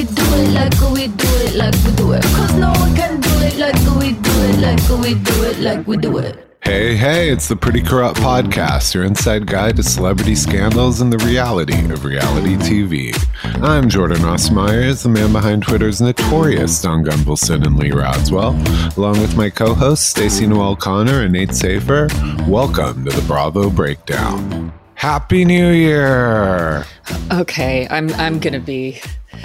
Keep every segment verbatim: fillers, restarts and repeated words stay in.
we do it, like we do it, like we do it. Cause no one can do it like we do it, like we do it, like we do it. Hey, hey, it's the Pretty Corrupt Podcast, your inside guide to celebrity scandals and the reality of reality T V. I'm Jordan Rossmeyers, the man behind Twitter's notorious Don Gunvalson and Lee Rodswell, along with my co-hosts Stacey Noel Connor and Nate Safer. Welcome to the Bravo Breakdown. Happy New Year! Okay, I'm I'm gonna be,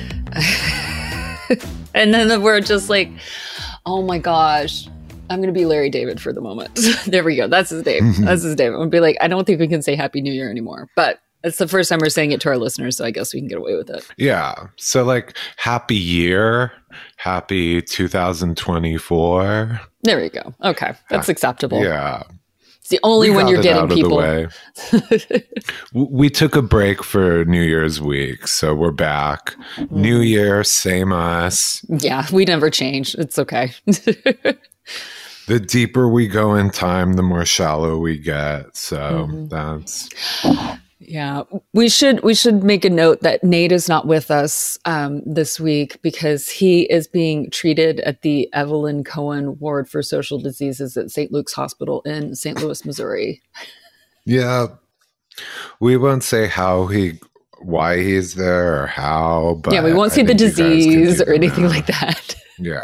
and then we're just like, oh my gosh. I'm going to be Larry David for the moment. There we go. That's his name. That's his name. I'm going to be like, I don't think we can say Happy New Year anymore. But it's the first time we're saying it to our listeners, so I guess we can get away with it. Yeah. So like, Happy Year. Happy two thousand twenty-four. There we go. Okay. That's acceptable. Yeah. It's the only one you're getting people. We took a break for New Year's week, so we're back. Mm-hmm. New Year, same us. Yeah. We never change. It's okay. The deeper we go in time, the more shallow we get. So mm-hmm. that's yeah. We should we should make a note that Nate is not with us um, this week because he is being treated at the Evelyn Cohen Ward for Social Diseases at Saint Luke's Hospital in Saint Louis, Missouri. Yeah, we won't say how he, why he's there, or how. But yeah, we won't I say the disease or anything now. like that. Yeah.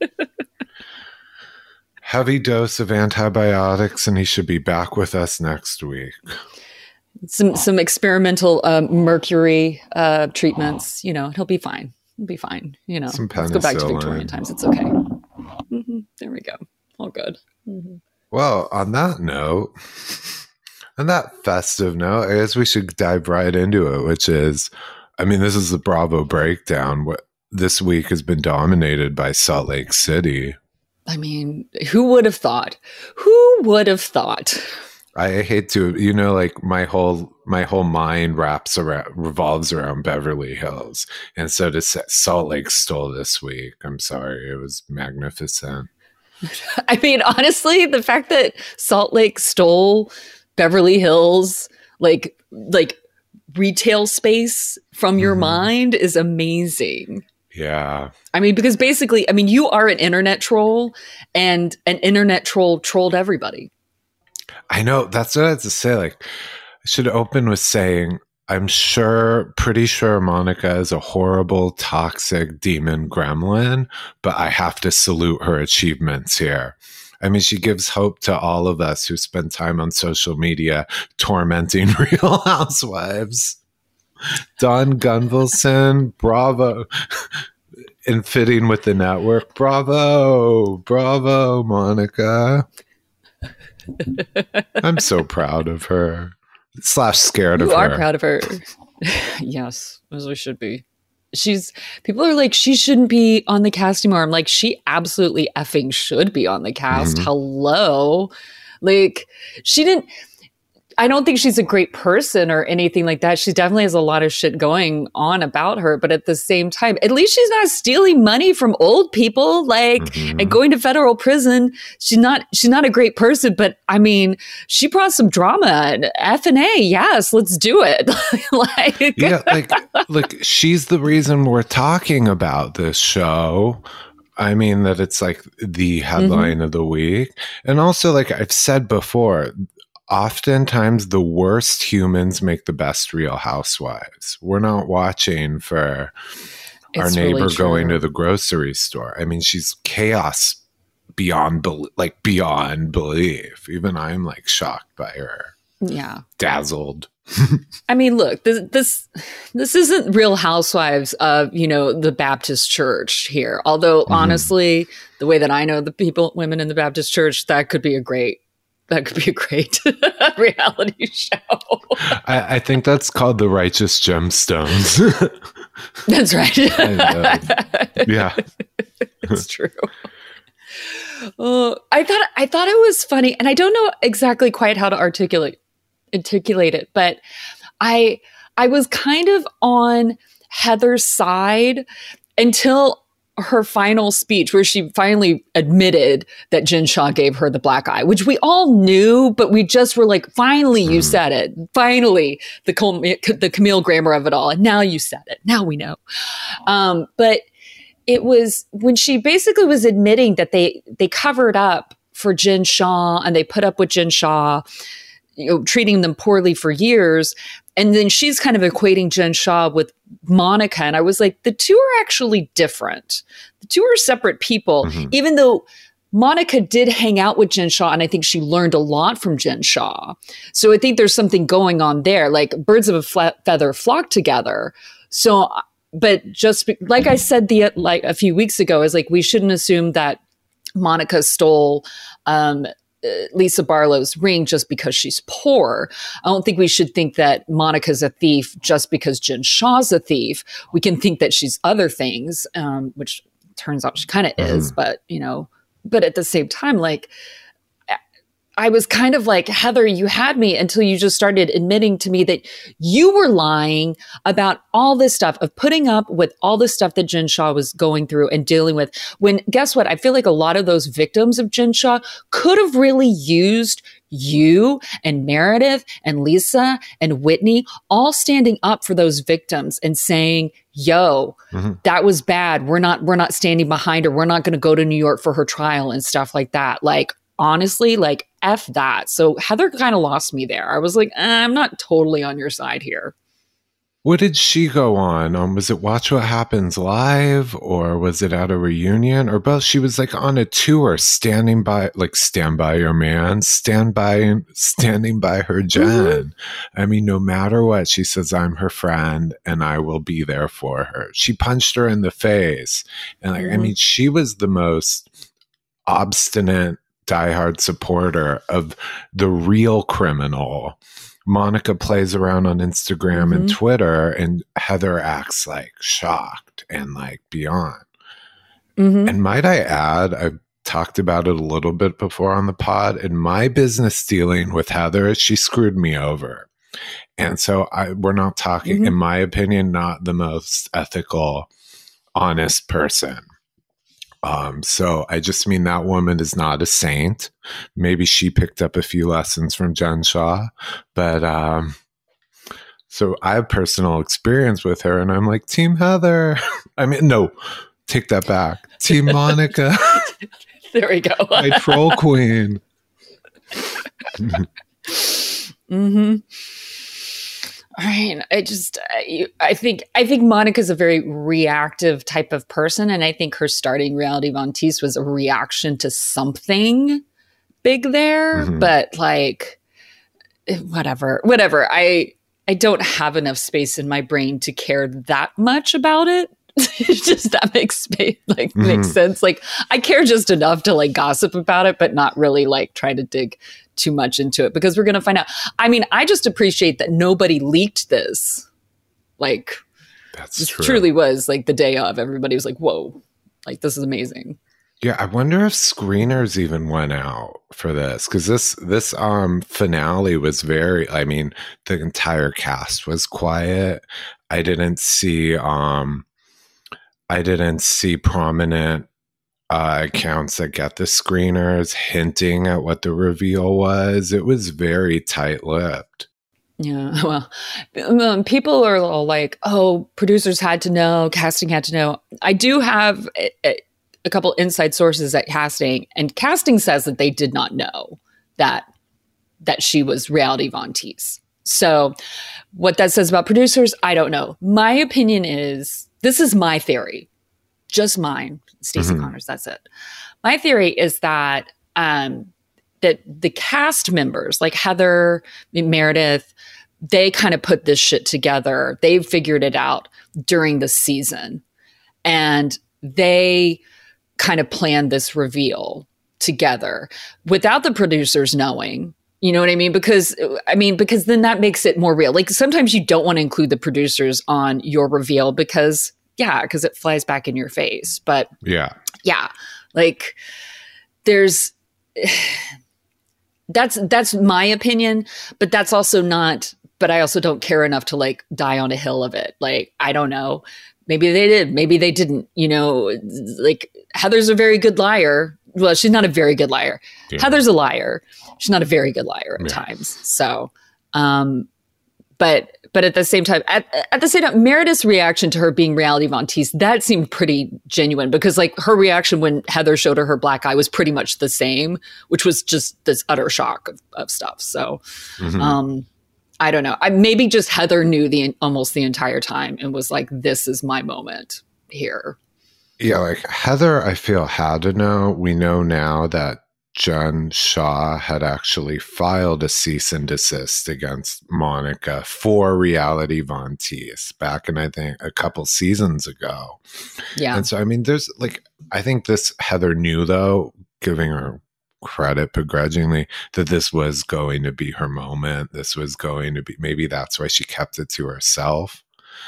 Heavy dose of antibiotics, and he should be back with us next week. Some some experimental um, mercury uh, treatments. You know, he'll be fine. He'll be fine. You know, some let's go back to Victorian times. It's okay. Mm-hmm. There we go. All good. Mm-hmm. Well, on that note, on that festive note, I guess we should dive right into it. Which is, I mean, this is the Bravo Breakdown. What this week has been dominated by Salt Lake City. I mean, who would have thought? Who would have thought? I hate to, you know, like my whole my whole mind wraps around, revolves around Beverly Hills, and so to say, Salt Lake stole this week. I'm sorry, it was magnificent. I mean, honestly, the fact that Salt Lake stole Beverly Hills, like like retail space from your mm-hmm. mind, is amazing. Yeah. I mean, because basically, I mean, you are an internet troll, and an internet troll trolled everybody. I know. That's what I had to say. Like, I should open with saying, I'm sure, pretty sure Monica is a horrible, toxic demon gremlin, but I have to salute her achievements here. I mean, she gives hope to all of us who spend time on social media tormenting Real Housewives. Don Gunvalson, bravo. And fitting with the network. Bravo. Bravo, Monica. I'm so proud of her. Slash scared you of her. You are proud of her. Yes, as we should be. She's, people are like, she shouldn't be on the cast anymore. I'm like, she absolutely effing should be on the cast. Mm-hmm. Hello. Like, she didn't, I don't think she's a great person or anything like that. She definitely has a lot of shit going on about her. But at the same time, at least she's not stealing money from old people, like, mm-hmm. and going to federal prison. She's not, she's not a great person, but I mean, she brought some drama and F and A. Yes, let's do it. Like, yeah, like, look, she's the reason we're talking about this show. I mean, that it's like the headline mm-hmm. of the week. And also, like I've said before, oftentimes the worst humans make the best Real Housewives. We're not watching for it's our neighbor really going to the grocery store. I mean, she's chaos beyond be- like beyond belief. Even I'm like shocked by her. Yeah. Dazzled. I mean, look, this this this isn't Real Housewives of, you know, the Baptist church here. Although mm-hmm. honestly, the way that I know the people, women in the Baptist church, that could be a great That could be a great reality show. I, I think that's called The Righteous Gemstones. That's right. Yeah. It's true. Uh, I thought I thought it was funny, and I don't know exactly quite how to articulate articulate it, but I I was kind of on Heather's side until her final speech where she finally admitted that Jen Shah gave her the black eye, which we all knew, but we just were like, finally, you mm. said it. Finally, the, Col- the Camille Grammer of it all. And now you said it. Now we know. Um, but it was when she basically was admitting that they, they covered up for Jen Shah and they put up with Jen Shah, you know, treating them poorly for years. And then she's kind of equating Jen Shah with Monica. And I was like, the two are actually different. The two are separate people, mm-hmm. even though Monica did hang out with Jen Shah. And I think she learned a lot from Jen Shah. So I think there's something going on there, like birds of a flat feather flock together. So, but just like I said, the, like a few weeks ago, is like, we shouldn't assume that Monica stole, um, Lisa Barlow's ring just because she's poor. I don't think we should think that Monica's a thief just because Jen Shah's a thief. We can think that she's other things, um, which turns out she kind of mm-hmm. is, but, you know, but at the same time, like, I was kind of like, Heather, you had me until you just started admitting to me that you were lying about all this stuff of putting up with all the stuff that Jen Shah was going through and dealing with. When, guess what? I feel like a lot of those victims of Jen Shah could have really used you and Meredith and Lisa and Whitney all standing up for those victims and saying, yo, mm-hmm. that was bad. We're not, we're not standing behind her. We're not going to go to New York for her trial and stuff like that. Like, honestly, like, F that. So Heather kind of lost me there. I was like, eh, I'm not totally on your side here. What did she go on? Um, was it Watch What Happens Live, or was it at a reunion, or both? She was like on a tour, standing by, like, stand by your man, stand by, standing by her Jen. Mm-hmm. I mean, no matter what, she says, I'm her friend and I will be there for her. She punched her in the face. And like, mm-hmm. I mean, she was the most obstinate, diehard supporter of the real criminal. Monica plays around on Instagram mm-hmm. and Twitter, and Heather acts like shocked and like beyond. Mm-hmm. And might I add, I've talked about it a little bit before on the pod, in my business dealing with Heather, she screwed me over. And so I, we're not talking, mm-hmm. in my opinion, not the most ethical, honest person. Um, so I just mean that woman is not a saint. Maybe she picked up a few lessons from Jen Shah, but, um, so I have personal experience with her and I'm like, Team Heather. I mean, no, take that back. Team Monica. There we go. My troll queen. Mm-hmm. I mean, I just, I, I think, I think Monica's a very reactive type of person. And I think her starting Reality Von Teese was a reaction to something big there, mm-hmm. but like, whatever, whatever. I, I don't have enough space in my brain to care that much about it. Just that makes space, like mm-hmm. makes sense. Like, I care just enough to like gossip about it, but not really like try to dig too much into it, because we're going to find out. I mean, I just appreciate that nobody leaked this. Like, that's this true. Truly was like the day of. Everybody was like, whoa, like this is amazing. Yeah, I wonder if screeners even went out for this, because this this um finale was very, I mean, the entire cast was quiet. I didn't see um I didn't see prominent uh, accounts that get the screeners hinting at what the reveal was. It was very tight-lipped. Yeah, well, um, people are all like, oh, producers had to know, casting had to know. I do have a, a, a couple inside sources at casting, and casting says that they did not know that that she was Reality Von Teese. So what that says about producers, I don't know. My opinion is, this is my theory, just mine, Stacey mm-hmm. Connors, that's it. My theory is that um, that the cast members, like Heather, Meredith, they kind of put this shit together. They figured it out during the season. And they kind of planned this reveal together without the producers knowing. You know what I mean? Because, I mean, because then that makes it more real. Like, sometimes you don't want to include the producers on your reveal because, yeah, because it flies back in your face. But yeah, yeah, like there's, that's, that's my opinion, but that's also not but I also don't care enough to like die on a hill of it. Like, I don't know. Maybe they did. Maybe they didn't. You know, like Heather's a very good liar. Well, she's not a very good liar. Yeah. Heather's a liar. She's not a very good liar at yeah. times. So, um, but but at the same time, at, at the same time, Meredith's reaction to her being Reality Von Teese, that seemed pretty genuine because like her reaction when Heather showed her her black eye was pretty much the same, which was just this utter shock of, of stuff. So, mm-hmm. um, I don't know. I, maybe just Heather knew the almost the entire time and was like, "This is my moment here." Yeah, like Heather, I feel had to know. We know now that Jen Shah had actually filed a cease and desist against Monica for Reality Von Teese back in, I think, a couple seasons ago. Yeah. And so, I mean, there's like, I think this Heather knew, though, giving her credit begrudgingly, that this was going to be her moment. This was going to be, maybe that's why she kept it to herself.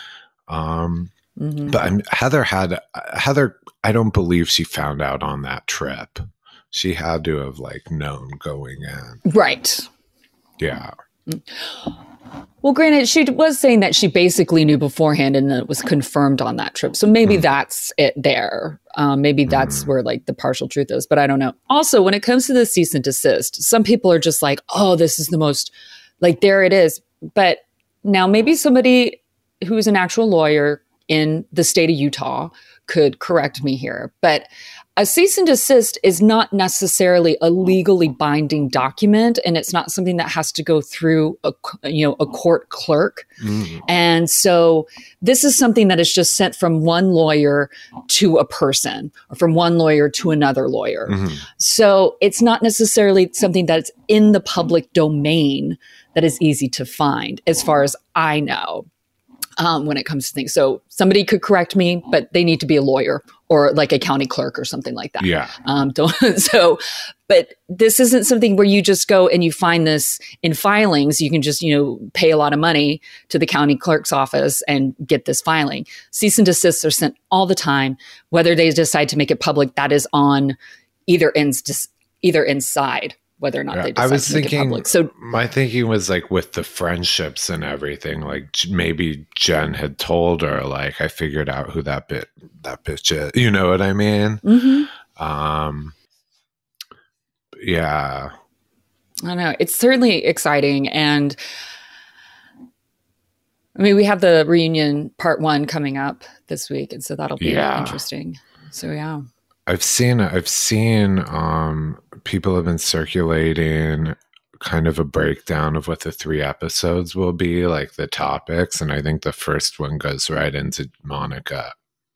Um, mm-hmm. But I'm, Heather had, Heather, I don't believe she found out on that trip. She had to have like known going in. Right. Yeah. Well, granted, she was saying that she basically knew beforehand and that it was confirmed on that trip. So maybe mm. that's it there. Um, maybe that's mm. where like the partial truth is, but I don't know. Also, when it comes to the cease and desist, some people are just like, oh, this is the most, like, there it is. But now maybe somebody who's an actual lawyer in the state of Utah could correct me here. But a cease and desist is not necessarily a legally binding document, and it's not something that has to go through a, you know, a court clerk. Mm. And so this is something that is just sent from one lawyer to a person or from one lawyer to another lawyer. Mm-hmm. So it's not necessarily something that's in the public domain that is easy to find, as far as I know. Um, when it comes to things. So somebody could correct me, but they need to be a lawyer or like a county clerk or something like that. Yeah. Um, don't, so, but this isn't something where you just go and you find this in filings. You can just, you know, pay a lot of money to the county clerk's office and get this filing. Cease and desists are sent all the time. Whether they decide to make it public, that is on either ends, either inside. Whether or not yeah, they decide I was to make thinking, it public. So my thinking was like with the friendships and everything, like maybe Jen had told her, like, I figured out who that bit that bitch is. You know what I mean? Mm-hmm. Um, yeah. I don't know. It's certainly exciting. And I mean, we have the reunion part one coming up this week. And so that'll be yeah. interesting. So, yeah. I've seen, I've seen, um, people have been circulating kind of a breakdown of what the three episodes will be, like the topics. And I think the first one goes right into Monica.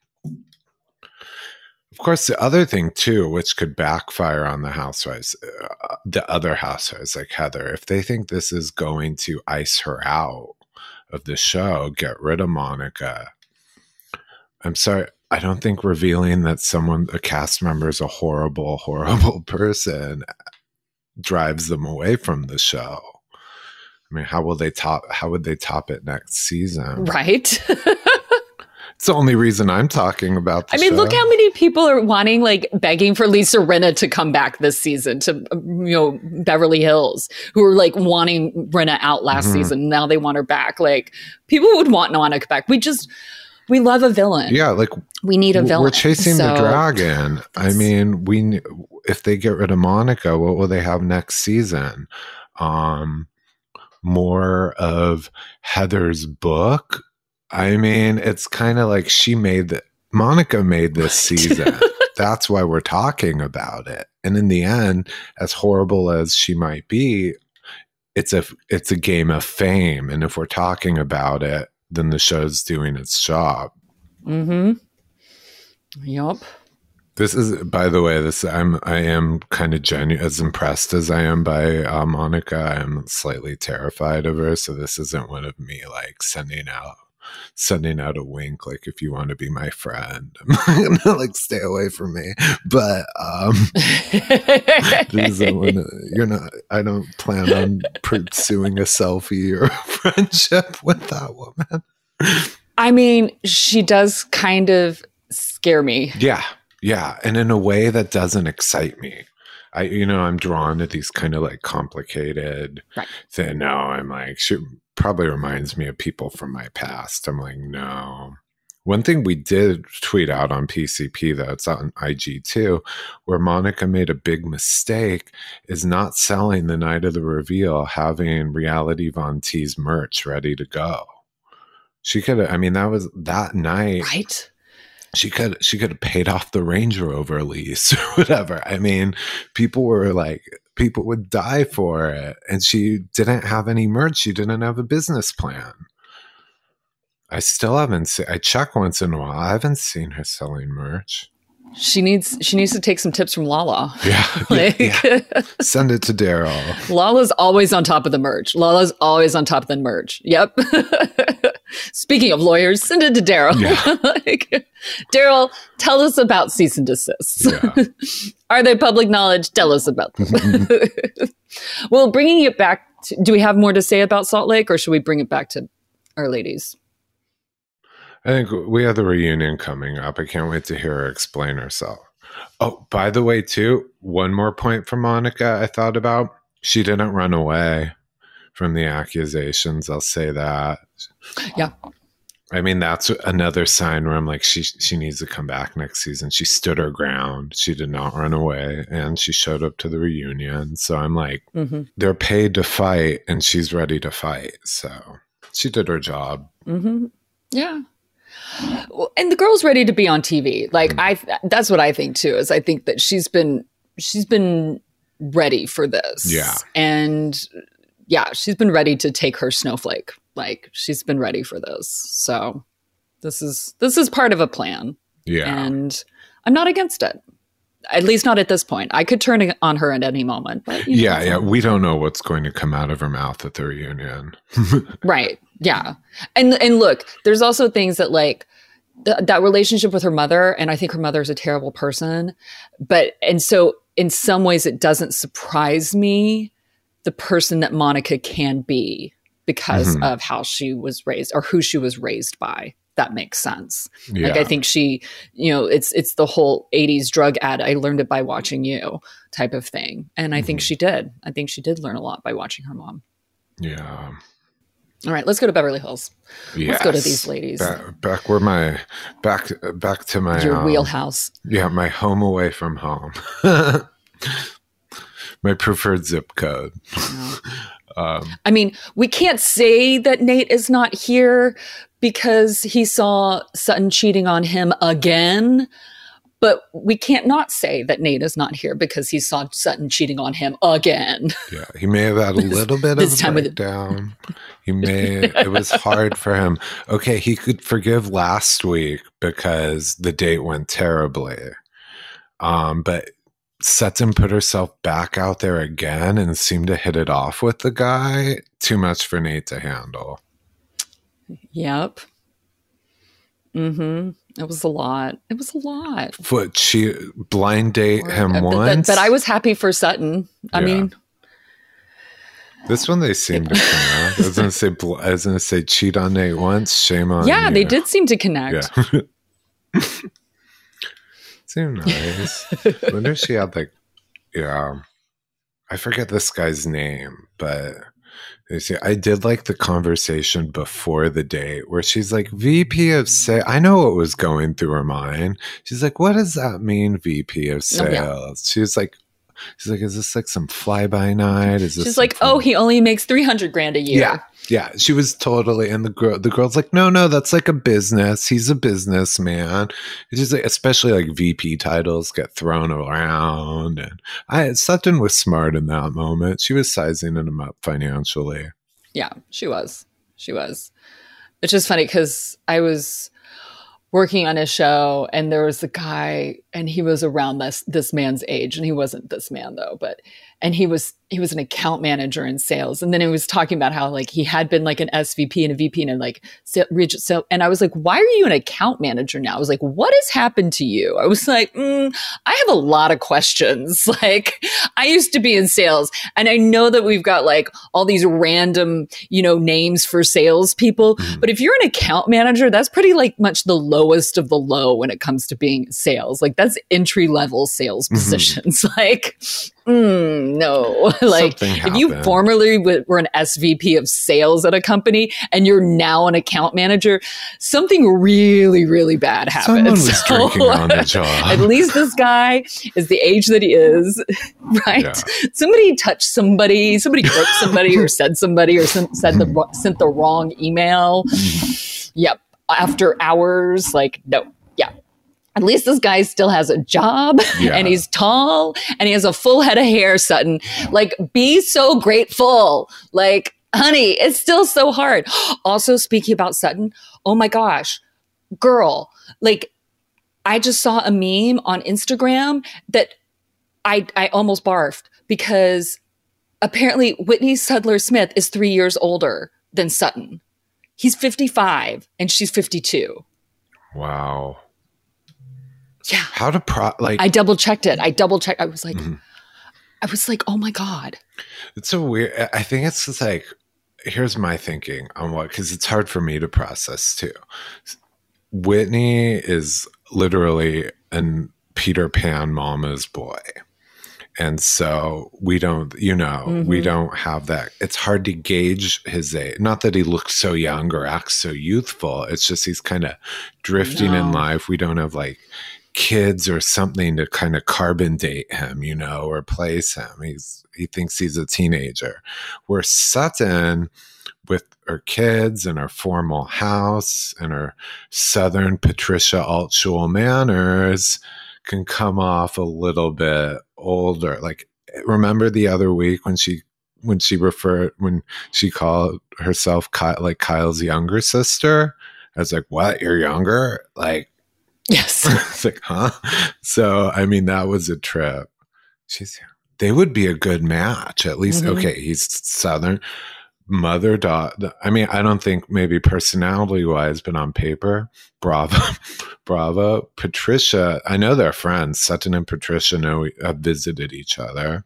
Of course, the other thing too, which could backfire on the housewives, uh, the other housewives like Heather, if they think this is going to ice her out of the show, get rid of Monica. I'm sorry. I don't think revealing that someone, a cast member, is a horrible, horrible person drives them away from the show. I mean, how will they top? How would they top it next season? Right. It's the only reason I'm talking about the I mean, show. Look how many people are wanting, like, begging for Lisa Rinna to come back this season to, you know, Beverly Hills, who are like wanting Rinna out last mm-hmm. season. Now they want her back. Like, people would want Monica back. We just. We love a villain. Yeah, like we need a villain. We're chasing so, the dragon. I mean, we if they get rid of Monica, what will they have next season? Um, more of Heather's book. I mean, it's kind of like she made the Monica made this season. That's why we're talking about it. And in the end, as horrible as she might be, it's a it's a game of fame. And if we're talking about it, then the show's doing its job. Mm-hmm. Yup. This is, by the way, this I'm I am kind of genuine, as impressed as I am by uh, Monica. I am slightly terrified of her. So this isn't one of me like sending out sending out a wink, like if you want to be my friend, I'm gonna like stay away from me. But um, this isn't one, you're not. I don't plan on pursuing a selfie or a friendship with that woman. I mean, she does kind of scare me. Yeah. Yeah. And in a way that doesn't excite me. I, you know, I'm drawn to these kind of like complicated right. thing. No, I'm like, she, probably reminds me of people from my past. I'm like, no. One thing we did tweet out on P C P, though, it's out on I G too, where Monica made a big mistake, is not selling the night of the reveal, having Reality Von T's merch ready to go. She could have, I mean, that was that night. Right. She could she could have paid off the Range Rover lease or whatever. I mean, people were like, people would die for it. And she didn't have any merch. She didn't have a business plan. I still haven't seen, I check once in a while. I haven't seen her selling merch. She needs she needs to take some tips from Lala. Yeah. Like, yeah, yeah. Send it to Daryl. Lala's always on top of the merch. Lala's always on top of the merch. Yep. Speaking of lawyers, send it to Daryl. Yeah. Like, Daryl, tell us about cease and desists. Yeah. Are they public knowledge? Tell us about them. Well, bringing it back, to, do we have more to say about Salt Lake, or should we bring it back to our ladies? I think we have the reunion coming up. I can't wait to hear her explain herself. Oh, by the way, too, one more point from Monica I thought about. She didn't run away from the accusations. I'll say that. Yeah. I mean, that's another sign where I'm like, she she needs to come back next season. She stood her ground. She did not run away, and she showed up to the reunion. So I'm like, mm-hmm. they're paid to fight, and she's ready to fight. So she did her job. Mm-hmm. Yeah. Well, and the girl's ready to be on T V. Like mm. I, that's what I think too. Is I think that she's been she's been ready for this. Yeah. And yeah, she's been ready to take her snowflake. Like she's been ready for this. So this is this is part of a plan. Yeah. And I'm not against it. At least not at this point. I could turn it on her at any moment. But you know, yeah, yeah. We don't know what's going to come out of her mouth at the reunion. Right. Yeah. And and look, there's also things that like th- that relationship with her mother, and I think her mother's a terrible person. But and so in some ways it doesn't surprise me the person that Monica can be because mm-hmm. of how she was raised or who she was raised by. That makes sense. Yeah. Like I think she, you know, it's it's the whole eighties drug ad. I learned it by watching you type of thing. And I mm-hmm. think she did. I think she did learn a lot by watching her mom. Yeah. All right, let's go to Beverly Hills. Yes. Let's go to these ladies. Back, back where my back back to my your um, wheelhouse. Yeah, my home away from home. My preferred zip code. Yeah. um, I mean, we can't say that Nate is not here because he saw Sutton cheating on him again. But we can't not say that Nate is not here because he saw Sutton cheating on him again. Yeah, he may have had a little bit of a breakdown. He may, it was hard for him. Okay, he could forgive last week because the date went terribly. Um, but Sutton put herself back out there again and seemed to hit it off with the guy. Too much for Nate to handle. Yep. Mm-hmm. It was a lot. It was a lot. What, she blind date him but, once? But, but I was happy for Sutton. I yeah. mean, this one they seemed to connect. I was gonna say, I was gonna say, cheat on Nate once. Shame on yeah, you. They did seem to connect. Yeah. Seemed nice. I wonder if she had like, yeah, I forget this guy's name, but. See, I did like the conversation before the date where she's like, V P of sales. I know what was going through her mind. She's like, what does that mean, V P of sales? Oh, yeah. She's like, she's like, is this like some fly-by night? Is this she's like, oh, he only makes three hundred grand a year. Yeah. Yeah. She was totally, and the girl, the girl's like, no, no, that's like a business. He's a businessman. It's just like, especially like V P titles get thrown around. And I, Sutton was smart in that moment. She was sizing him up financially. Yeah, she was. She was. It's just funny because I was working on a show and there was a guy and he was around this this man's age, and he wasn't this man though, but and he was he was an account manager in sales, and then he was talking about how like he had been like an S V P and a V P and like so, so and I was like, why are you an account manager now? I was like, what has happened to you? I was like, mm, I have a lot of questions. Like I used to be in sales, and I know that we've got like all these random, you know, names for salespeople, mm-hmm. but if you're an account manager, that's pretty like much the lowest of the low when it comes to being sales. Like that's entry level sales positions. Mm-hmm. Like Mm, no, like Something if you happened. formerly w- were an S V P of sales at a company and you're now an account manager, something really, really bad happened. Someone was So, drinking on the job. at least this guy is the age that he is, right? Yeah. Somebody touched somebody, somebody broke somebody, or said somebody, or sent, said the wro- sent the wrong email. Yep, after hours, like no, yeah. At least this guy still has a job Yeah. and he's tall and he has a full head of hair, Sutton. Like, be so grateful. Like, honey, it's still so hard. Also, speaking about Sutton, oh my gosh, girl, like, I just saw a meme on Instagram that I, I almost barfed because apparently Whitney Sudler Smith is three years older than Sutton. He's fifty-five and she's fifty-two. Wow. Yeah. How to pro like I double checked it. I double checked. I was like, Mhm. I was like, oh my God. It's so weird. I think it's just like, here's my thinking on what, because it's hard for me to process too. Whitney is literally an Peter Pan mama's boy. And so we don't, you know, mm-hmm. we don't have that. It's hard to gauge his age. Not that he looks so young or acts so youthful. It's just he's kind of drifting no. in life. We don't have like kids or something to kind of carbon date him, you know, or place him. He's he thinks he's a teenager. Where Sutton, with her kids and her formal house and her Southern Patricia Altschul manners, can come off a little bit older. Like, remember the other week when she when she referred when she called herself Ky- like Kyle's younger sister? I was like, what? You're younger? Like, yes. It's like, huh? So, I mean, that was a trip. She's, they would be a good match. At least, mm-hmm. okay, he's Southern, mother, daughter. I mean, I don't think maybe personality wise, but on paper, Bravo, Bravo. Patricia, I know they're friends. Sutton and Patricia know have visited each other.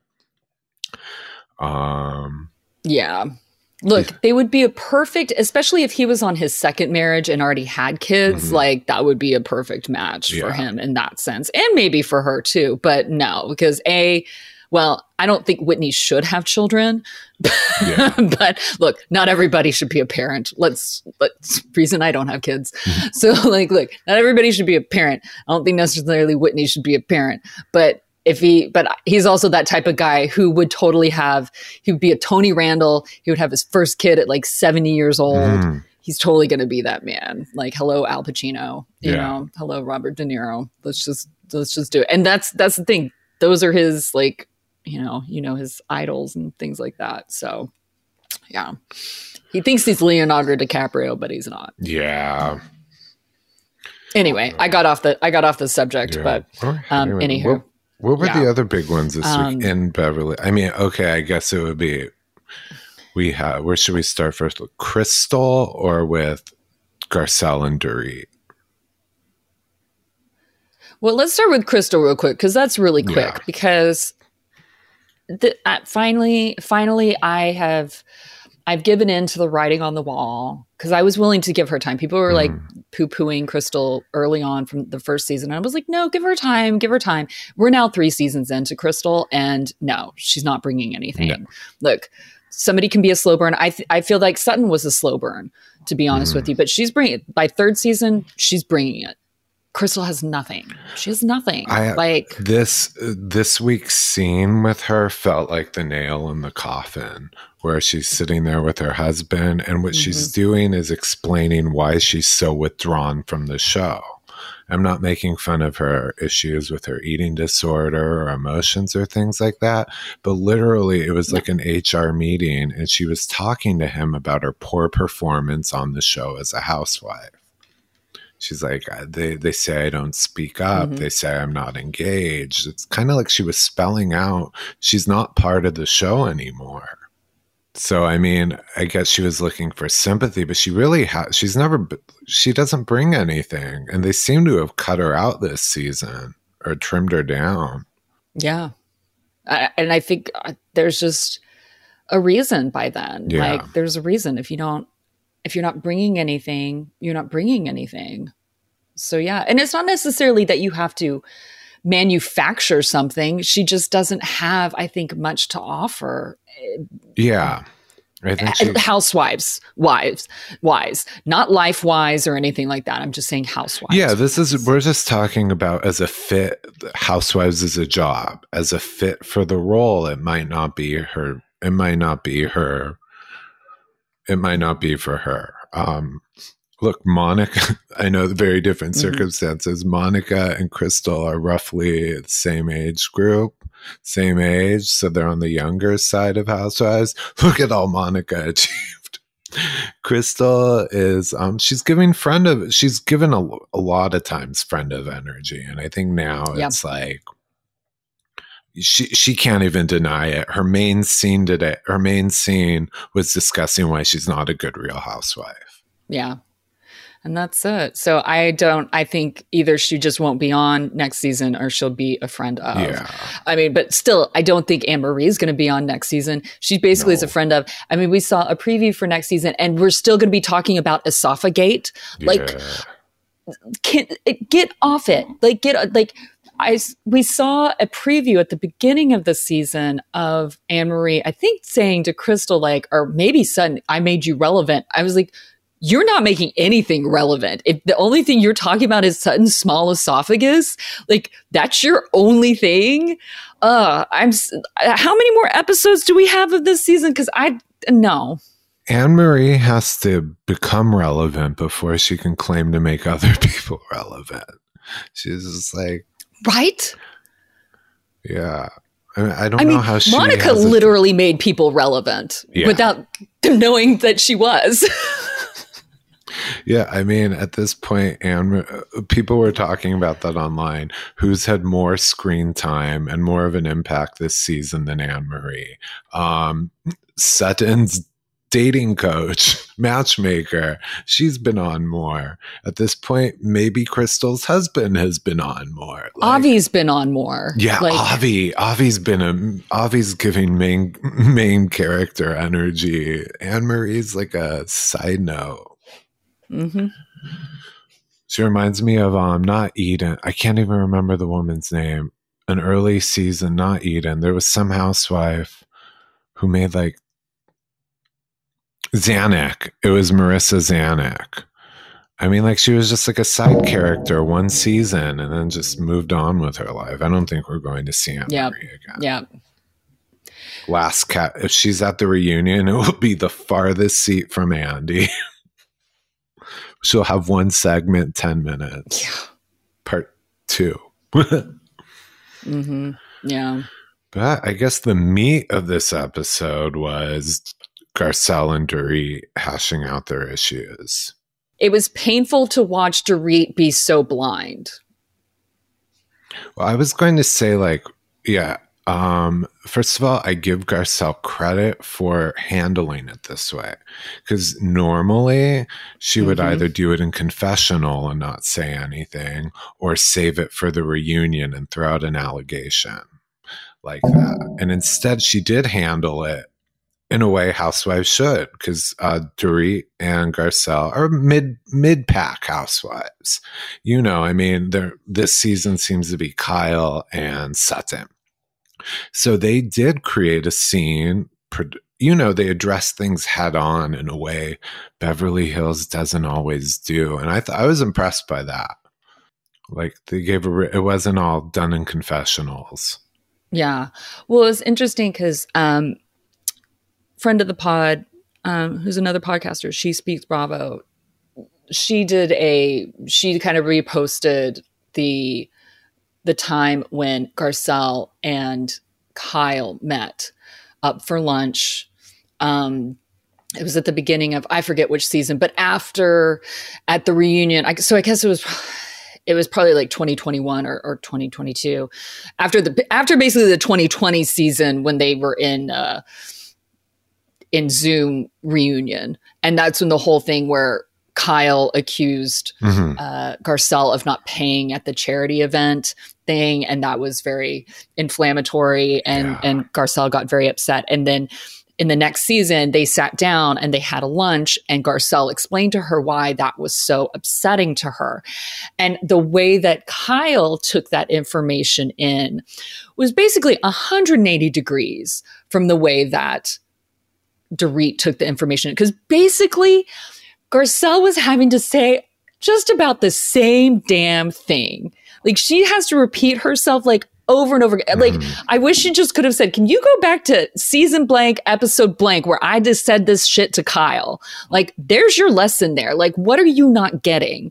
Um, yeah. Look, they would be a perfect, especially if he was on his second marriage and already had kids, mm-hmm. like that would be a perfect match yeah. for him in that sense. And maybe for her too. But no, because A, well, I don't think Whitney should have children. Yeah. But look, not everybody should be a parent. Let's, let's reason I don't have kids. Mm-hmm. So like, look, not everybody should be a parent. I don't think necessarily Whitney should be a parent, but if he, but he's also that type of guy who would totally have, he would be a Tony Randall. He would have his first kid at like seventy years old. Mm. He's totally going to be that man. Like, hello, Al Pacino, you yeah. know, hello, Robert De Niro. Let's just, let's just do it. And that's, that's the thing. Those are his, like, you know, you know, his idols and things like that. So yeah, he thinks he's Leonardo DiCaprio, but he's not. Yeah. Anyway, I got off the, I got off the subject, yeah. but um, anyway, anywho. What, what were yeah. the other big ones this um, week in Beverly? I mean, okay, I guess it would be, we have, where should we start first? With Crystal or with Garcelle and Dorit? Well, let's start with Crystal real quick, because that's really quick, yeah. because the, uh, finally, finally, I have, I've given in to the writing on the wall, because I was willing to give her time. People were mm. like poo-pooing Crystal early on from the first season. And I was like, no, give her time, give her time. We're now three seasons into Crystal, and no, she's not bringing anything. No. Look, somebody can be a slow burn. I th- I feel like Sutton was a slow burn, to be honest mm. with you, but she's bringing it. By third season, she's bringing it. Crystal has nothing. She has nothing. I, like this this week's scene with her felt like the nail in the coffin, where she's sitting there with her husband, and what mm-hmm. she's doing is explaining why she's so withdrawn from the show. I'm not making fun of her issues with her eating disorder or emotions or things like that, but literally it was like an H R meeting, and she was talking to him about her poor performance on the show as a housewife. She's like, they, they say I don't speak up. Mm-hmm. They say I'm not engaged. It's kind of like she was spelling out she's not part of the show anymore. So, I mean, I guess she was looking for sympathy, but she really has, she's never, she doesn't bring anything. And they seem to have cut her out this season or trimmed her down. Yeah. I, and I think there's just a reason by then. Yeah. Like, there's a reason. If you don't, if you're not bringing anything, you're not bringing anything. So yeah. And it's not necessarily that you have to manufacture something. She just doesn't have, I think, much to offer. Yeah. I think she, housewives, wives, wise, not life wise or anything like that. I'm just saying housewives. Yeah, this is, we're just talking about as a fit, housewives as a job, as a fit for the role. It might not be her, it might not be her, it might not be for her. Um, look, Monica, I know the very different mm-hmm. circumstances. Monica and Crystal are roughly the same age group. Same age, so they're on the younger side of Housewives. Look at all Monica achieved. Crystal is, um, she's giving friend of, she's given a, a lot of times friend of energy, and I think now yep. it's like she she can't even deny it. Her main scene today, her main scene was discussing why she's not a good Real Housewife. Yeah. And that's it. So I don't, I think either she just won't be on next season or she'll be a friend of. Yeah. I mean, but still, I don't think Anne Marie is going to be on next season. She basically no. is a friend of. I mean, we saw a preview for next season and we're still going to be talking about Esophagate. Like, yeah. can, get off it. Like, get, like, I, we saw a preview at the beginning of the season of Anne Marie, I think saying to Crystal, like, or maybe Sutton, I made you relevant. I was like, you're not making anything relevant. If the only thing you're talking about is Sutton's small esophagus, like that's your only thing. Uh, I'm. How many more episodes do we have of this season? Because I no. Anne Marie has to become relevant before she can claim to make other people relevant. She's just like right. Yeah. I, mean, I don't I know mean, how she Monica literally made people relevant yeah. without knowing that she was. Yeah, I mean, at this point, and people were talking about that online. Who's had more screen time and more of an impact this season than Anne Marie? Um, Sutton's dating coach, matchmaker, she's been on more. At this point, maybe Crystal's husband has been on more. Like, Avi's been on more. Yeah, like, Avi. Avi's been a Avi's giving main main character energy. Anne Marie's like a side note. Mm-hmm. She reminds me of um not Eden. I can't even remember the woman's name. An early season, not Eden. There was some housewife who made like Zanuck. It was Marissa Zanuck. I mean, like she was just like a side character one season and then just moved on with her life. I don't think we're going to see Anne yep. Marie again. Yeah. Last cat. If she's at the reunion, it will be the farthest seat from Andy. She'll have one segment, ten minutes. Yeah. Part two. mm-hmm. Yeah. But I guess the meat of this episode was Garcelle and Dorit hashing out their issues. It was painful to watch Dorit be so blind. Well, I was going to say, like, yeah. Um, first of all, I give Garcelle credit for handling it this way, because normally she would mm-hmm. either do it in confessional and not say anything, or save it for the reunion and throw out an allegation like that. And instead, she did handle it in a way housewives should, because uh, Dorit and Garcelle are mid mid pack housewives. You know, I mean, this season seems to be Kyle and Sutton. So they did create a scene, you know, they address things head on in a way Beverly Hills doesn't always do. And I th- I was impressed by that. Like they gave a, it wasn't all done in confessionals. Yeah. Well, it was interesting because um, friend of the pod, um, who's another podcaster, She Speaks Bravo. She did a, she kind of reposted the the time when Garcelle and Kyle met up for lunch. Um, it was at the beginning of, I forget which season, but after, at the reunion, I, so I guess it was, it was probably like twenty twenty-one or, or twenty twenty-two. After the, after basically the twenty twenty season when they were in, uh, in Zoom reunion. And that's when the whole thing where Kyle accused mm-hmm. uh, Garcelle of not paying at the charity event thing. And that was very inflammatory and, yeah. and Garcelle got very upset. And then in the next season, they sat down and they had a lunch, and Garcelle explained to her why that was so upsetting to her. And the way that Kyle took that information in was basically one hundred eighty degrees from the way that Dorit took the information. Because basically, Garcelle was having to say just about the same damn thing. Like, she has to repeat herself like over and over again. Like, mm. I wish she just could have said, can you go back to season blank, episode blank, where I just said this shit to Kyle? Like, there's your lesson there. Like, what are you not getting?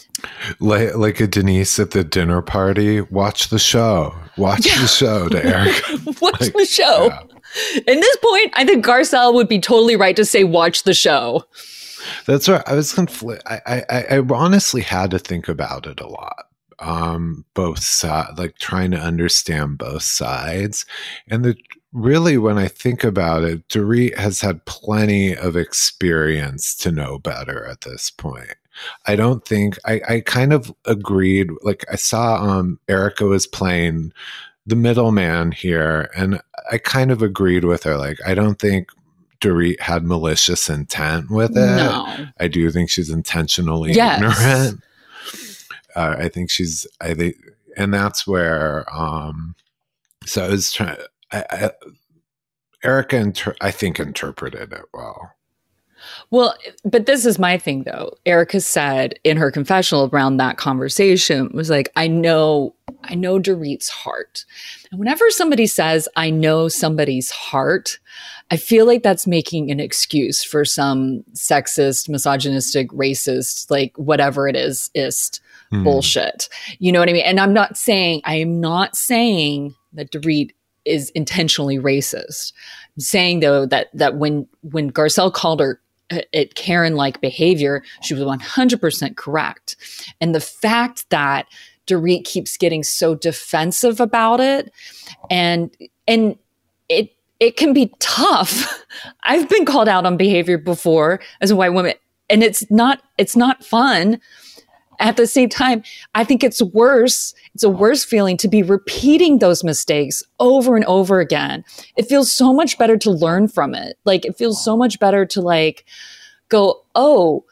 Like, like a Denise at the dinner party, watch the show. Watch yeah. the show to Erica. Watch like, the show. Yeah. At this point, I think Garcelle would be totally right to say, watch the show. That's right. I was confl- I, I, I honestly had to think about it a lot. Um, both sides, like trying to understand both sides. And the really, when I think about it, Dorit has had plenty of experience to know better at this point. I don't think I, I kind of agreed. Like, I saw um, Erica was playing the middleman here, and I kind of agreed with her. Like, I don't think Dorit had malicious intent with it. No. I do think she's intentionally yes. ignorant. Uh, I think she's, I think, and that's where, um, so I was trying, I, I, Erica, inter- I think, interpreted it well. Well, but this is my thing, though. Erica said in her confessional around that conversation was like, I know, I know Dorit's heart. And whenever somebody says, I know somebody's heart, I feel like that's making an excuse for some sexist, misogynistic, racist, like whatever it is, ist mm. bullshit. You know what I mean? And I'm not saying, I am not saying that Dorit is intentionally racist. I'm saying, though, that that when when Garcelle called her it Karen-like behavior, she was one hundred percent correct. And the fact that Dorit keeps getting so defensive about it, and and it it can be tough. I've been called out on behavior before as a white woman, and it's not it's not fun. At the same time, I think it's worse. It's a worse feeling to be repeating those mistakes over and over again. It feels so much better to learn from it. Like, it feels so much better to like go, oh,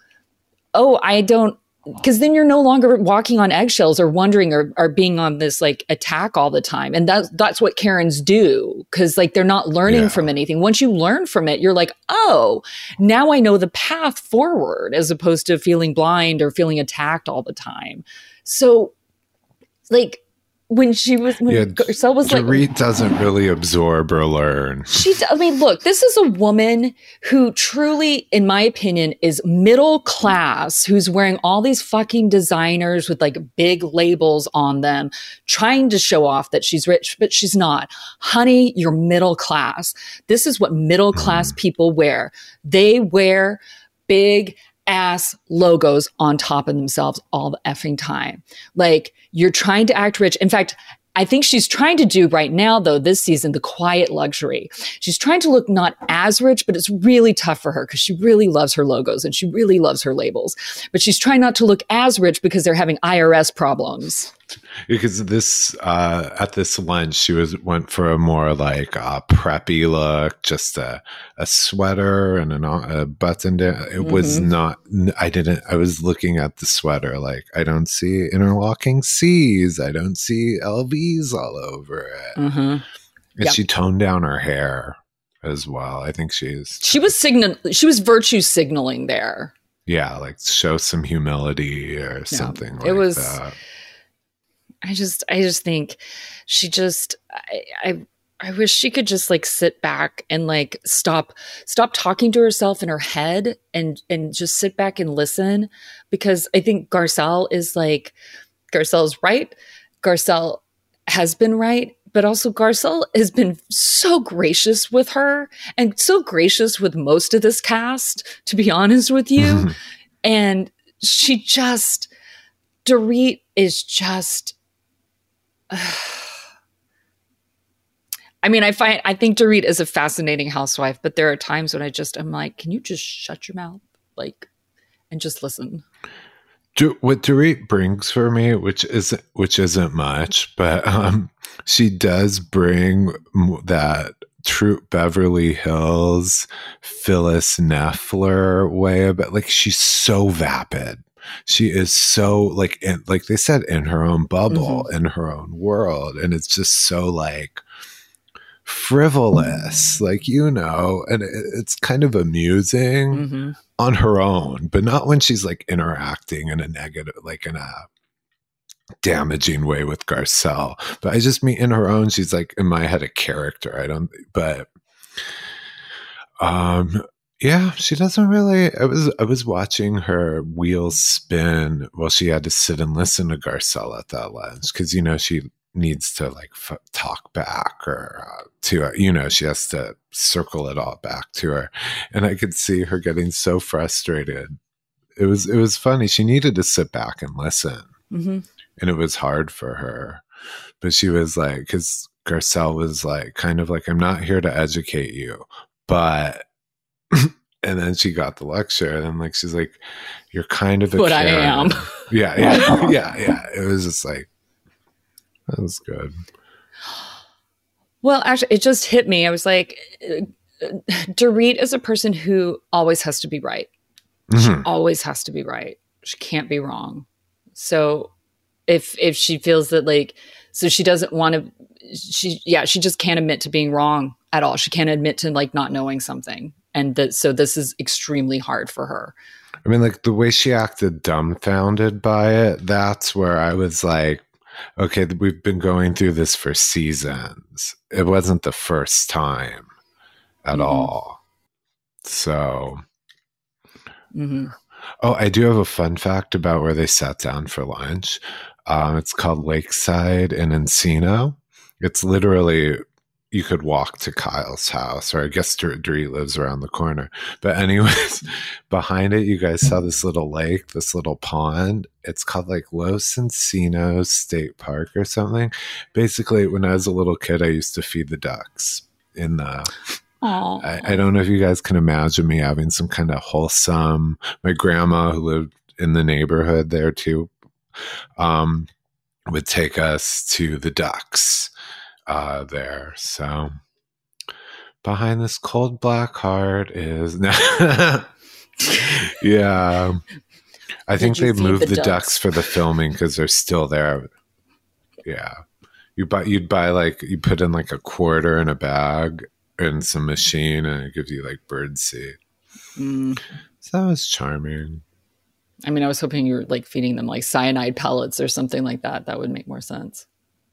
oh, I don't, because then you're no longer walking on eggshells or wondering or, or being on this like attack all the time. And that's, that's what Karens do. Cause like, they're not learning yeah. from anything. Once you learn from it, you're like, oh, now I know the path forward, as opposed to feeling blind or feeling attacked all the time. So like, when she was, when yeah, Garcelle was Dorit like, Dorit doesn't really absorb or learn. She, I mean, look, this is a woman who truly, in my opinion, is middle class, who's wearing all these fucking designers with like big labels on them, trying to show off that she's rich, but she's not. Honey, you're middle class. This is what middle class mm. people wear. They wear big ass logos on top of themselves all the effing time. Like, you're trying to act rich. In fact, I think she's trying to do right now, though, this season, the quiet luxury. She's trying to look not as rich, but it's really tough for her because she really loves her logos and she really loves her labels. But she's trying not to look as rich because they're having I R S problems. Because this, uh, at this lunch, she was went for a more like uh, preppy look, just a, a sweater and an, a button down. It mm-hmm. was not, I didn't, I was looking at the sweater like, I don't see interlocking C's. I don't see L V's all over it. Mm-hmm. And yep. she toned down her hair as well. I think she's. She was signal. She was virtue signaling there. Yeah, like show some humility or yeah. something like it was, that. I just, I just think she just, I, I, I wish she could just like sit back and like stop, stop talking to herself in her head and, and just sit back and listen, because I think Garcelle is like, Garcelle's right. Garcelle has been right, but also Garcelle has been so gracious with her and so gracious with most of this cast, to be honest with you. And she just, Dorit is just, I mean, I find, I think Dorit is a fascinating housewife, but there are times when I just, I'm like, can you just shut your mouth? Like, and just listen. Do, what Dorit brings for me, which isn't, which isn't much, but um, she does bring that true Beverly Hills, Phyllis Neffler way about, like, she's so vapid. She is so like, in, like they said, in her own bubble, mm-hmm. in her own world. And it's just so like frivolous, like, you know, and it, it's kind of amusing mm-hmm. on her own, but not when she's like interacting in a negative, like in a damaging way with Garcelle. But I just mean in her own, she's like, in my head, a character. I don't, but um, yeah, she doesn't really. I was I was watching her wheels spin while she had to sit and listen to Garcelle at that lunch, because, you know, she needs to like f- talk back or uh, to her, you know, she has to circle it all back to her, and I could see her getting so frustrated. It was it was funny. She needed to sit back and listen. Mm-hmm. And it was hard for her, but she was like, because Garcelle was like, kind of like, I'm not here to educate you, but, and then she got the lecture, and then like, she's like, you're kind of a But Karen. I am. Yeah, yeah, yeah, yeah. It was just like, that was good. Well, actually, it just hit me. I was like, Dorit is a person who always has to be right. Mm-hmm. She always has to be right. She can't be wrong. So if if she feels that, like, so she doesn't want to, she, yeah, she just can't admit to being wrong at all. She can't admit to like not knowing something. And that, so this is extremely hard for her. I mean, like the way she acted dumbfounded by it, that's where I was like, okay, we've been going through this for seasons. It wasn't the first time at mm-hmm. all. So, mm-hmm. Oh, I do have a fun fact about where they sat down for lunch. Um, it's called Lakeside in Encino. It's literally, you could walk to Kyle's house, or I guess Dorit lives around the corner. But anyways, behind it, you guys saw this little lake, this little pond. It's called like Los Encinos State Park or something. Basically, when I was a little kid, I used to feed the ducks in the... I, I don't know if you guys can imagine me having some kind of wholesome, my grandma who lived in the neighborhood there too, um, would take us to the ducks uh, there. So behind this cold black heart is, yeah, I think they moved the, the ducks? ducks for the filming because they're still there. Yeah. You buy, you'd buy like, you put in like a quarter in a bag and some machine, and it gives you like bird seed. Mm. So that was charming. I mean, I was hoping you were like feeding them like cyanide pellets or something like that. That would make more sense.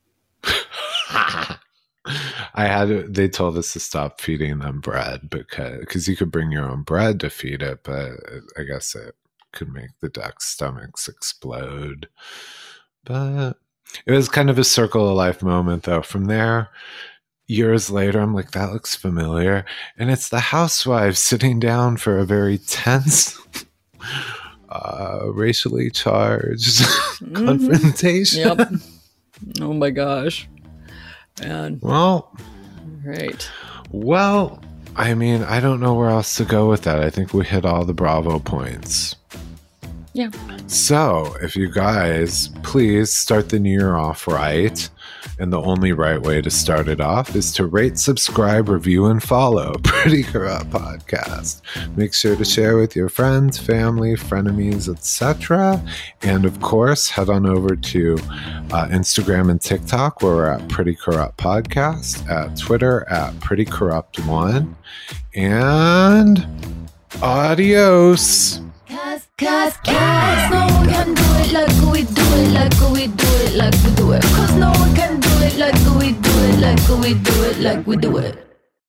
I had, they told us to stop feeding them bread because because you could bring your own bread to feed it, but I guess it could make the ducks' stomachs explode. But it was kind of a circle of life moment, though. From there, years later, I'm like, that looks familiar. And it's the housewives sitting down for a very tense, uh, racially charged mm-hmm. confrontation. Yep. Oh my gosh. Man. Well, right. Well, I mean, I don't know where else to go with that. I think we hit all the Bravo points. Yeah. So, if you guys please start the new year off right, and the only right way to start it off is to rate, subscribe, review, and follow Pretty Corrupt Podcast. Make sure to share with your friends, family, frenemies, et cetera. And of course, head on over to uh, Instagram and TikTok, where we're at Pretty Corrupt Podcast, at Twitter at Pretty Corrupt One, and adios. Cause, cause no one can do it like we do it, like we do it, like we do it. Cause no one can do it like we do it, like we do it, like we do it.